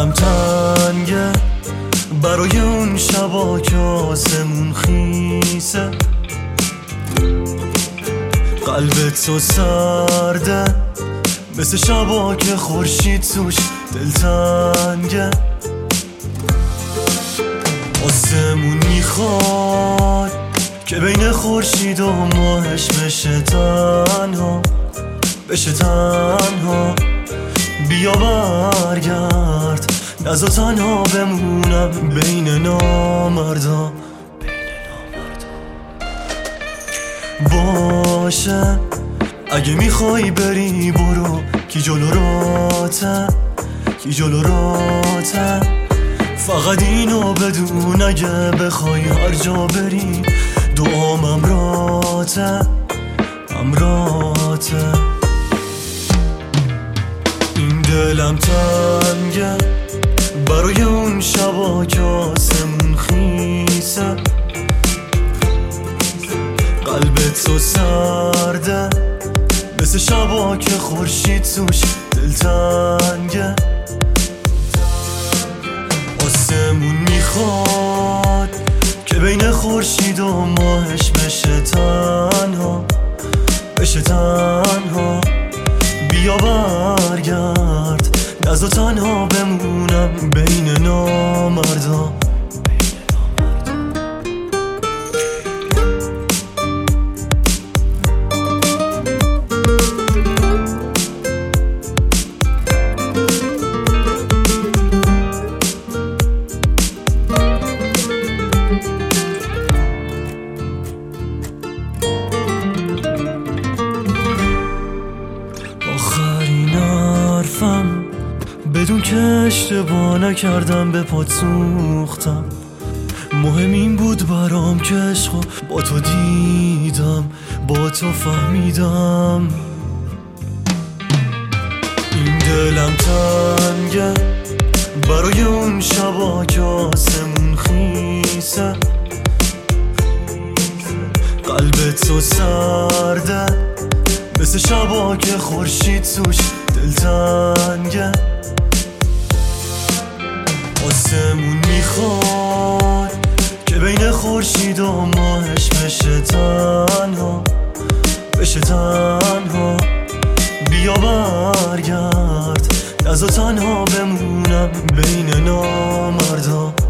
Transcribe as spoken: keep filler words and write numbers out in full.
دلم تنگه برای اون شبا که آسمون خیسه، قلبت تو سرده مثل شبا که خورشید توش دلتنگه. آسمون میخواد که بین خورشید و ماهش بشه تنها، بشه تنها. بیا برگرد نزا تنها بمونم بین نامردا، باشه اگه میخوای بری برو، کی جلو راته، کی جلو راته. فقط اینو بدون اگه بخوای هر جا بری دعام امراته، امراته. این دلم تنگه برای اون شبا که آسمون خیسه، قلبت تو سرده مثل شبا که خورشید توش دلتنگه. آسمون میخواد که بین خورشید و ماهش بشه تنها، بشه تنها. بیا برگرد نزا تنها بمونم بین نامردا. آخرین حرفم بدون که اشتباه نکردم به پات سوختم. مهم این بود برام که عشقو با تو دیدم، با تو فهمیدم. این دلم تنگه برای اون شبا که آسمون خیسه، قلبت تو سرده مثل شبا که خورشید توش دلتنگه. آسمون میخواد که بین خورشید و ماهش بشه تنها، بشه تنها. بیا برگرد نزا تنها بمونم بین نامردا.